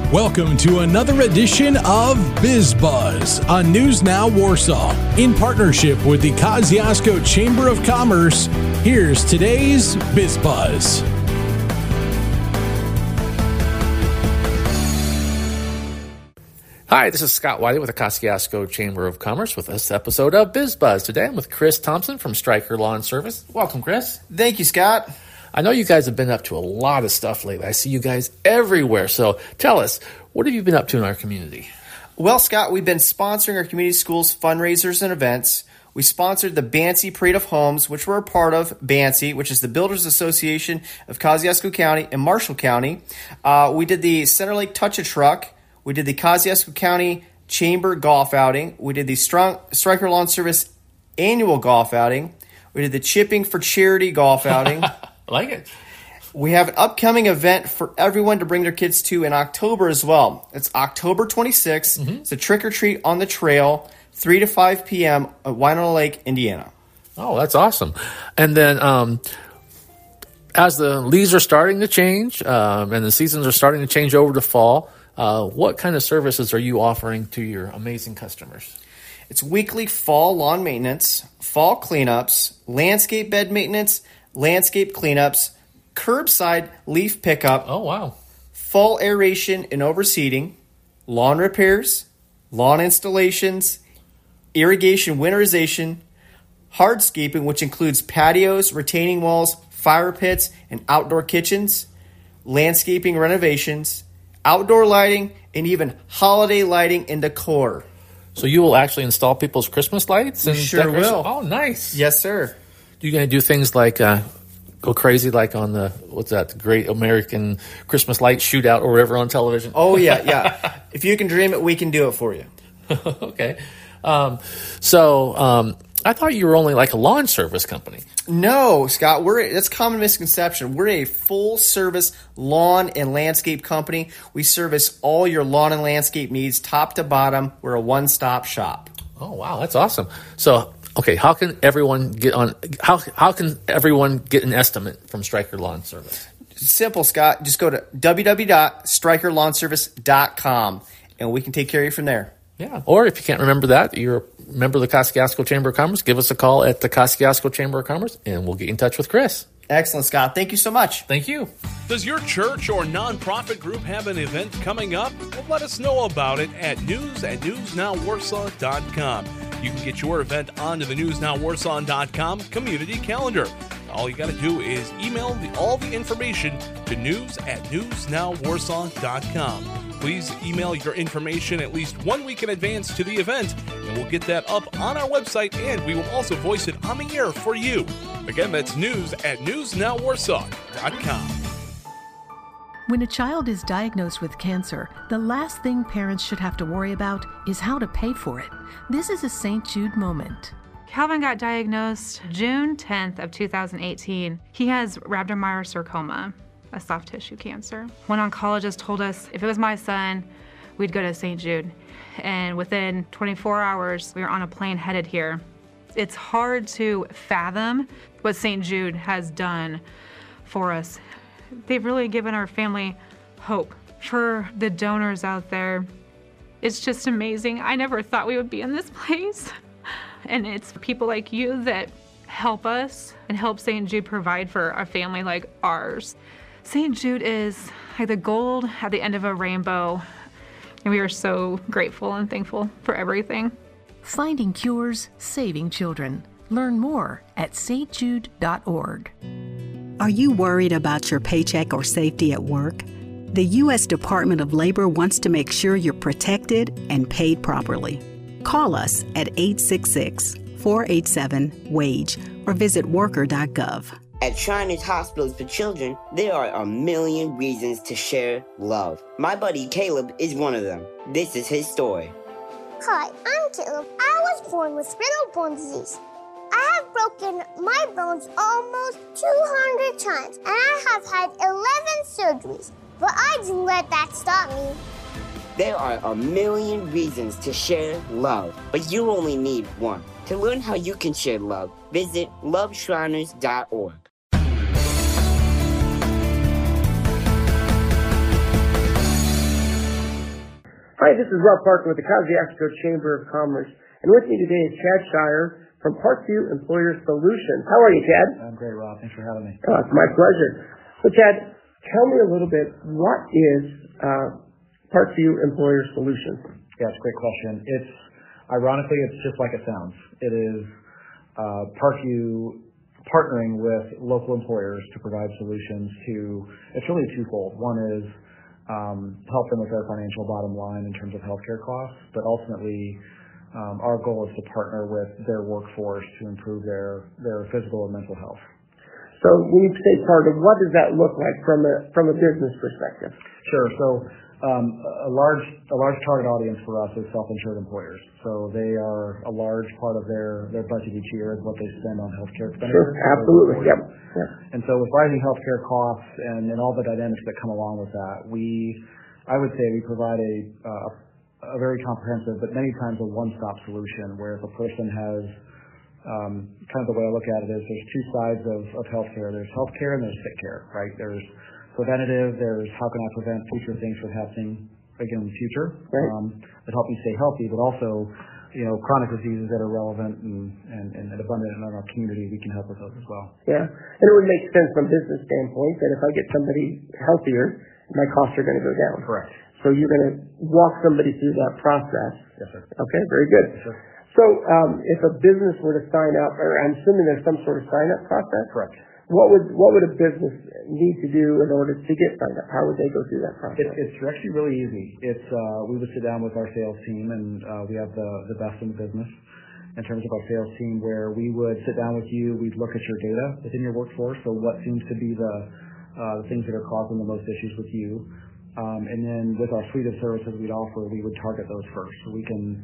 Welcome to another edition of Biz Buzz on News Now Warsaw. In partnership with the Kosciuszko Chamber of Commerce, here's today's Biz Buzz. Hi, this is Scott Wiley with the Kosciuszko Chamber of Commerce with this episode of Biz Buzz. Today I'm with Chris Thompson from Stryker Lawn Service. Welcome, Chris. Thank you, Scott. I know you guys have been up to a lot of stuff lately. I see you guys everywhere. So tell us, what have you been up to in our community? Well, Scott, we've been sponsoring our community schools fundraisers and events. We sponsored the Bancy Parade of Homes, which we're a part of, Bancy, which is the Builders Association of Kosciuszko County and Marshall County. We did the Center Lake Touch-A-Truck. We did the Kosciuszko County Chamber Golf Outing. We did the Stryker Lawn Service Annual Golf Outing. We did the Chipping for Charity Golf Outing. I like it. We have an upcoming event for everyone to bring their kids to in October as well. It's October 26th. It's a trick-or-treat on the trail, 3 to 5 p.m. at Winona Lake, Indiana. Oh, that's awesome. And then as the leaves are starting to change and the seasons are starting to change over to fall, what kind of services are you offering to your amazing customers? It's weekly fall lawn maintenance, fall cleanups, landscape bed maintenance, landscape cleanups, curbside leaf pickup. Oh, wow. Fall aeration and overseeding, lawn repairs, lawn installations, irrigation winterization, hardscaping, which includes patios, retaining walls, fire pits, and outdoor kitchens, landscaping renovations, outdoor lighting, and even holiday lighting and decor. So you will actually install people's Christmas lights? And sure will. Oh, nice. Yes, sir. You're going to do things like go crazy like on the, the Great American Christmas Light Shootout or whatever on television? Oh, yeah. If you can dream it, we can do it for you. Okay. So I thought you were only like a lawn service company. No, Scott, that's a common misconception. We're a full-service lawn and landscape company. We service all your lawn and landscape needs, top to bottom. We're a one-stop shop. Oh, wow, that's awesome. So, okay, how can everyone get on? How can everyone get an estimate from Stryker Lawn Service? Simple, Scott. Just go to www.strykerlawnservice.com, and we can take care of you from there. Yeah, or if you can't remember that, you're a member of the Kosciuszko Chamber of Commerce, give us a call at the Kosciuszko Chamber of Commerce, and we'll get in touch with Chris. Excellent, Scott. Thank you so much. Thank you. Does your church or nonprofit group have an event coming up? Well, let us know about it at news@newsnowwarsaw.com. You can get your event onto the news.nowwarsaw.com community calendar. All you got to do is email all the information to news@newsnowwarsaw.com. Please email your information at least 1 week in advance to the event, and we'll get that up on our website, and we will also voice it on the air for you. Again, that's news@newsnowwarsaw.com. When a child is diagnosed with cancer, the last thing parents should have to worry about is how to pay for it. This is a St. Jude moment. Calvin got diagnosed June 10th of 2018. He has rhabdomyosarcoma, a soft tissue cancer. One oncologist told us if it was my son, we'd go to St. Jude. And within 24 hours, we were on a plane headed here. It's hard to fathom what St. Jude has done for us. They've really given our family hope. For the donors out there, it's just amazing. I never thought we would be in this place. And it's people like you that help us and help St. Jude provide for a family like ours. St. Jude is like the gold at the end of a rainbow, and we are so grateful and thankful for everything. Finding cures, saving children. Learn more at stjude.org. Are you worried about your paycheck or safety at work? The U.S. Department of Labor wants to make sure you're protected and paid properly. Call us at 866-487-WAGE or visit worker.gov. At Shriners Hospitals for Children, there are a million reasons to share love. My buddy Caleb is one of them. This is his story. Hi, I'm Caleb. I was born with brittle bone disease. I have broken my bones almost 200 times, and I have had 11 surgeries. But I didn't let that stop me. There are a million reasons to share love, but you only need one. To learn how you can share love, visit loveshriners.org. Hi, this is Rob Parker with the Kosciuszko Chamber of Commerce, and with me today is Chad Shire from Parkview Employer Solutions. How are you, Chad? I'm great, Rob. Thanks for having me. It's my pleasure. So, Chad, tell me a little bit, what is Parkview Employer Solutions? Yeah, it's a great question. Ironically, it's just like it sounds. It is Parkview partnering with local employers to provide solutions to, it's really twofold. One is help them with their financial bottom line in terms of healthcare costs, but ultimately our goal is to partner with their workforce to improve their physical and mental health. So when you say partner, what does that look like from a business perspective? Sure. So a large target audience for us is self-insured employers. So they are a large part of their budget each year is what they spend on healthcare expenditures. Sure, absolutely. Yep. And so with rising healthcare costs and all the dynamics that come along with that, I would say we provide a very comprehensive, but many times a one-stop solution where if a person has kind of the way I look at it is there's two sides of healthcare. There's healthcare and there's sick care, right? There's preventative, there's how can I prevent future things from happening again in the future that help you stay healthy, but also chronic diseases that are relevant and abundant in our community, we can help with those as well. Yeah, and it would make sense from a business standpoint that if I get somebody healthier, my costs are going to go down. Correct. So you're going to walk somebody through that process. Yes, sir. Okay, very good. Yes, sir. So if a business were to sign up, or I'm assuming there's some sort of sign-up process? Correct. What would a business need to do in order to get signed up? How would they go through that process? It's actually really easy. We would sit down with our sales team, and we have the best in the business in terms of our sales team, where we would sit down with you. We'd look at your data within your workforce. So what seems to be the things that are causing the most issues with you, and then with our suite of services we'd offer, we would target those first. So we can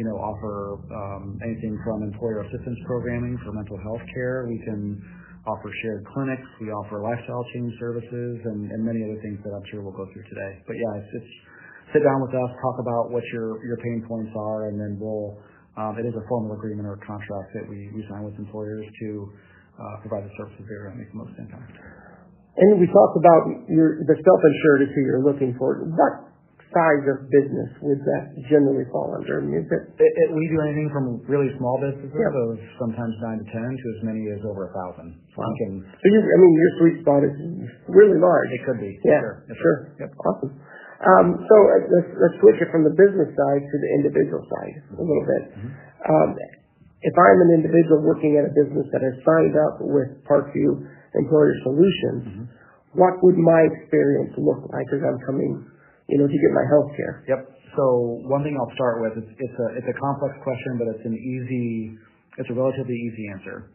offer anything from employer assistance programming for mental health care. We can offer shared clinics. We offer lifestyle change services and many other things that I'm sure we'll go through today. But yeah, it's sit down with us, talk about what your pain points are, and then we'll it is a formal agreement or a contract that we sign with employers to provide the services they're going to make the most impact. And we talked about the self-insured is who you're looking for. What size of business would that generally fall under? I mean, we do anything from really small businesses of sometimes 9 to 10 to as many as over 1,000. Wow. So your sweet spot is really large. It could be. Yeah, sure. Yep. Awesome. So let's switch it from the business side to the individual side a little bit. Mm-hmm. If I'm an individual working at a business that has signed up with Parkview Employer Solutions, what would my experience look like as I'm coming to get my health care? Yep. So one thing I'll start with, it's a complex question, but it's a relatively easy answer.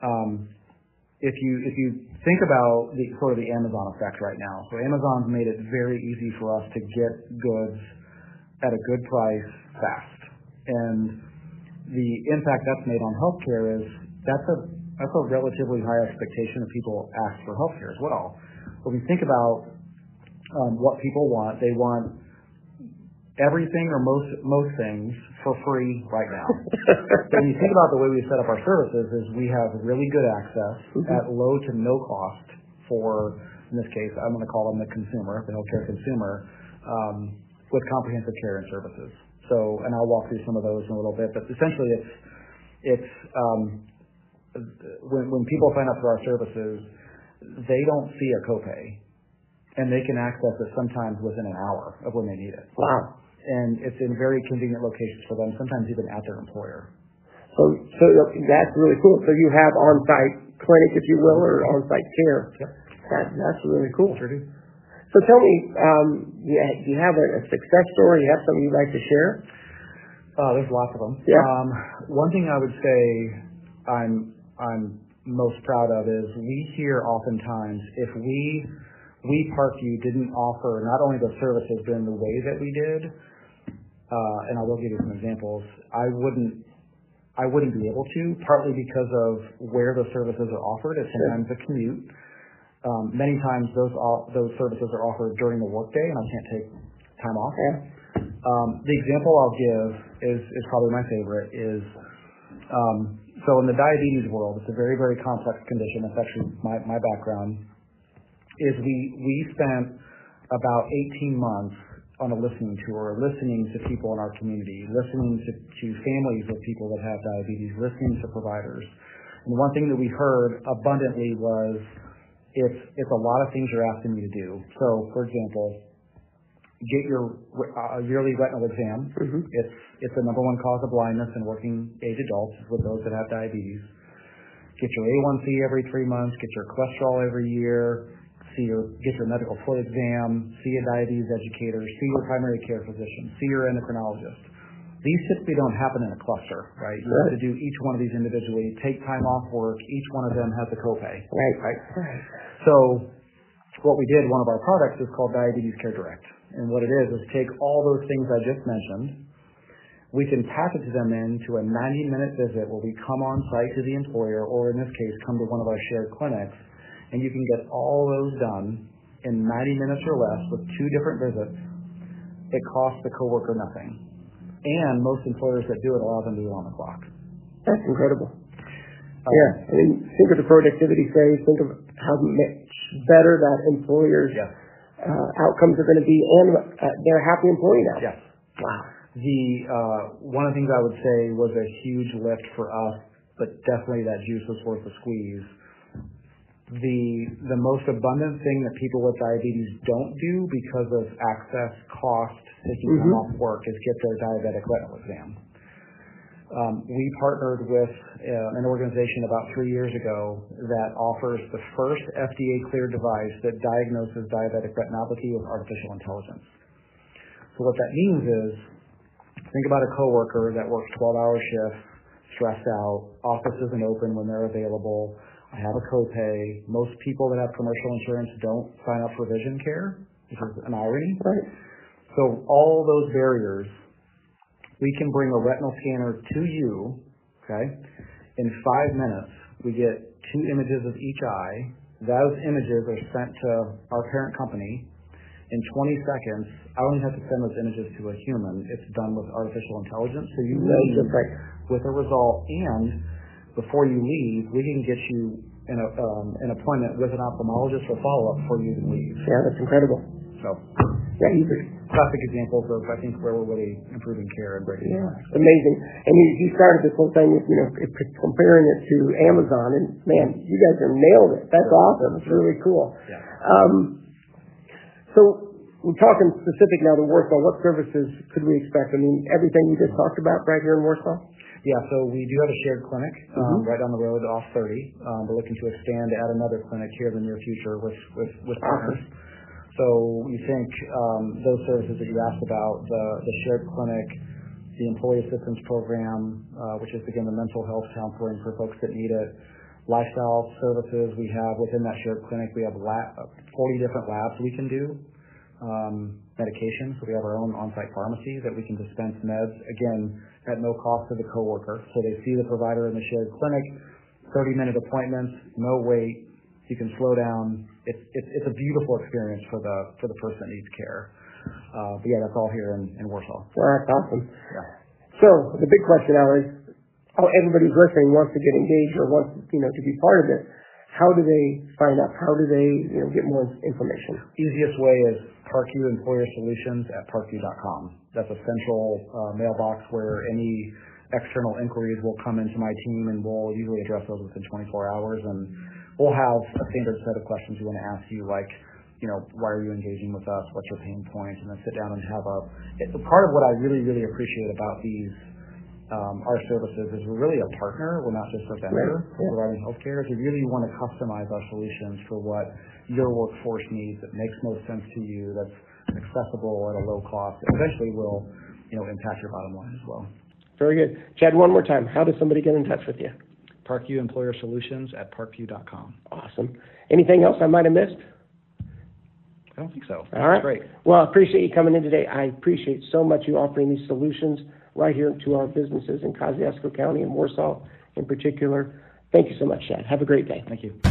If you think about the Amazon effect right now, so Amazon's made it very easy for us to get goods at a good price fast, and the impact that's made on healthcare is that's a relatively high expectation of people ask for healthcare as well. When we think about what people want, they want everything or most things for free right now. So when you think about the way we set up our services is we have really good access at low to no cost for, in this case, I'm going to call them the consumer, the healthcare consumer, with comprehensive care and services. So, and I'll walk through some of those in a little bit, but essentially it's when people sign up for our services, they don't see a copay. And they can access it sometimes within an hour of when they need it. Wow. And it's in very convenient locations for them, sometimes even at their employer. So that's really cool. So you have on-site clinic, if you will, or on-site care. Yep. That's really cool. Sure do. So tell me, do you have a success story? You have something you'd like to share? There's lots of them. Yeah. One thing I would say I'm most proud of is we hear oftentimes if we Parkview didn't offer not only the services but in the way that we did, and I will give you some examples, I wouldn't be able to, partly because of where the services are offered. It's sometimes a commute. Many times those services are offered during the workday, and I can't take time off. Yeah. The example I'll give is probably my favorite is so in the diabetes world, it's a very, very complex condition. That's actually my background. Is we spent about 18 months on a listening tour, listening to people in our community, listening to families of people that have diabetes, listening to providers. And one thing that we heard abundantly was, it's a lot of things you're asking me to do. So, for example, get your yearly retinal exam. Mm-hmm. It's the number one cause of blindness in working age adults with those that have diabetes. Get your A1C every 3 months. Get your cholesterol every year. Get your medical foot exam. See a diabetes educator. See your primary care physician. See your endocrinologist. These typically don't happen in a cluster, right? You have to do each one of these individually. Take time off work. Each one of them has a copay. Right. So what we did, one of our products is called Diabetes Care Direct. And what it is take all those things I just mentioned. We can package them into a 90-minute visit where we come on site to the employer, or in this case, come to one of our shared clinics, and you can get all those done in 90 minutes or less with 2 different visits. It costs the coworker nothing. And most employers that do it allow them to do it on the clock. That's incredible. I mean, think of the productivity phase. Think of how much better that employer's outcomes are going to be, and they're a happy employee now. Yes. Wow. One of the things I would say was a huge lift for us, but definitely that juice was worth the squeeze. The most abundant thing that people with diabetes don't do because of access, cost, taking them off work is get their diabetic retinal exam. We partnered with an organization about 3 years ago that offers the first FDA-cleared device that diagnoses diabetic retinopathy with artificial intelligence. So what that means is, think about a coworker that works 12-hour shifts, stressed out, office isn't open when they're available, I have a copay. Most people that have commercial insurance don't sign up for vision care, which is an irony. Right. So all those barriers, we can bring a retinal scanner to you, okay? In 5 minutes, we get 2 images of each eye. Those images are sent to our parent company. In 20 seconds, I don't even have to send those images to a human. It's done with artificial intelligence. So you leave with a result, and before you leave, we can get you an appointment with an ophthalmologist for follow-up before you even leave. Yeah, that's incredible. So, classic examples of, I think, where we're really improving care and breaking down. Amazing. And you started this whole thing with, comparing it to Amazon, and man, you guys have nailed it. That's awesome. It's really cool. Yeah. So we're talking specific now to Warsaw. What services could we expect? I mean, everything you just talked about right here in Warsaw? Yeah, so we do have a shared clinic right down the road off 30. We're looking to expand to add another clinic here in the near future with partners. So we think those services that you asked about, the shared clinic, the employee assistance program, which is, again, the mental health counseling for folks that need it, lifestyle services we have within that shared clinic. We have 40 different labs we can do, medications. So we have our own on-site pharmacy that we can dispense meds, again, at no cost to the coworker. So they see the provider in the shared clinic, 30-minute appointments, no wait. You can slow down. It's a beautiful experience for the person that needs care. But yeah, that's all here in Warsaw. Well, that's awesome. Yeah. So the big question now is, everybody who's listening wants to get engaged or wants to be part of it. How do they sign up? How do they get more information? Easiest way is Parkview Employer Solutions at parkview.com. That's a central mailbox where any external inquiries will come into my team, and we'll usually address those within 24 hours. And we'll have a standard set of questions we want to ask you, like, why are you engaging with us? What's your pain points? And then sit down and have part of what I really, really appreciate about these our services is we're really a partner. We're not just a vendor providing healthcare. We really want to customize our solutions for what your workforce needs that makes most sense to you, that's accessible at a low cost, and eventually will impact your bottom line as well. Very good. Chad, one more time, how does somebody get in touch with you? Parkview Employer Solutions at parkview.com. Awesome. Anything else I might have missed? I don't think so. All right. That's great. Well, I appreciate you coming in today. I appreciate so much you offering these solutions right here to our businesses in Kosciuszko County and Warsaw in particular. Thank you so much, Chad. Have a great day. Thank you.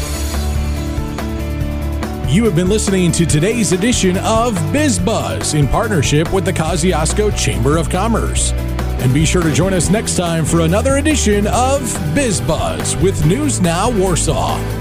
You have been listening to today's edition of BizBuzz in partnership with the Kosciuszko Chamber of Commerce. And be sure to join us next time for another edition of BizBuzz with News Now Warsaw.